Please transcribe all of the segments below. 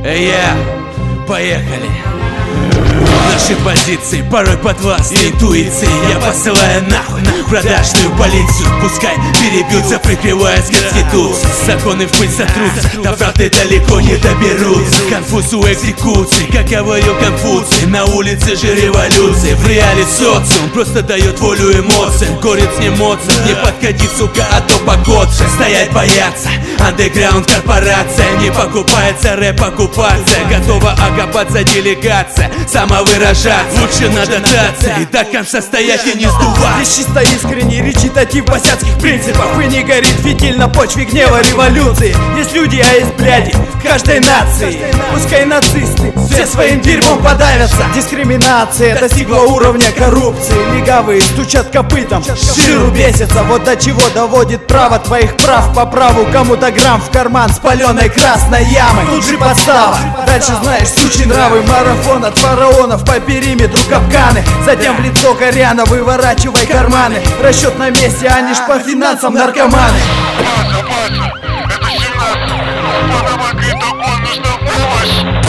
Поехали. Наши позиции порой подвластны интуиции. Я посылаю нахуй продажную полицию. Пускай перебьются, прикрываясь Конституцией. Законы в пыль сотрутся, до правды далеко не доберутся. Конфуз у экзекуции, как говорил Конфуций. На улице же революции, в реале социум просто дает волю эмоциям. Горец не Моцарт, не подходи, сука, а то покоцать. Стоять бояться, андеграунд корпорация. Не покупается рэп-оккупация. Готова окопаться делегация, самовыражаться. Лучше на дотации и до конца стоять и не сдувать. Здесь чисто искренний речитатив босяцких принципов. И не горит фитиль на почве гнева революции. Есть люди, а есть бляди в каждой нации. Пускай нацисты все своим дерьмом подавятся. Дискриминация достигла уровня коррупции. Легавые стучат копытом, ширу бесятся. Вот до чего доводит право твоих прав по праву. Кому-то грамм в карман с паленой красной ямой. Тут же подстава, дальше знаешь, сучьи нравы. Марафон от фараонов по периметру капканы. Затем в лицо коряна выворачивай карманы. Расчет на месте, а не ж по финансам наркоманы. Это 17. Подавай итогу, нужна помощь.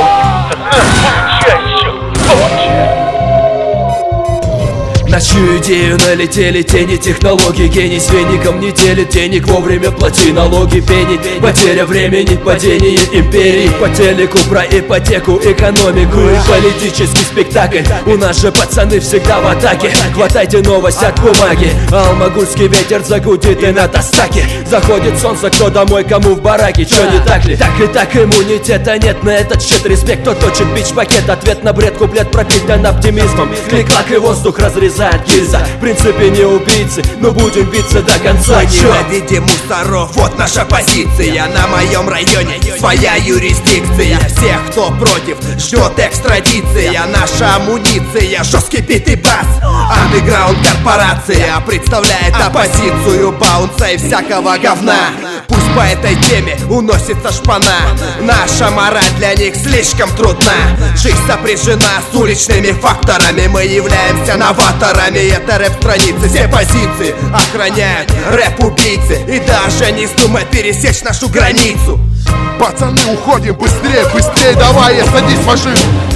На чью идею налетели тени технологий? Гений с веником не делит денег, вовремя плати налоги, пени. Потеря времени, падение империи. По телеку про ипотеку, экономику и политический спектакль. У нас же пацаны всегда в атаке. Хватайте новость от бумаги. Алмагульский ветер загудит и на тостаке. Заходит солнце, кто домой, кому в бараке. Чё не так ли? Так и так иммунитета нет на этот счет. Респект, кто точит бич-пакет. Ответ на бред, куплет пропитан оптимизмом. Клик-клак и воздух разрезает гильза. В принципе не убийцы, но будем биться до конца. Мы ненавидим мусоров, вот наша позиция. На моем районе своя юрисдикция. Всех, кто против, ждет экстрадиция. Наша амуниция, жесткий бит и бас. Андеграунд корпорация представляет оппозицию баунса и всякого говна. Пусть по этой теме уносится шпана. Наша мораль для них слишком трудна. Жизнь сопряжена с уличными факторами. Мы являемся новаторами. Это рэп-страницы, все позиции охраняют рэп-убийцы. И даже не вздумай пересечь нашу границу. Пацаны, уходим, быстрее, быстрее, давай, садись в машину.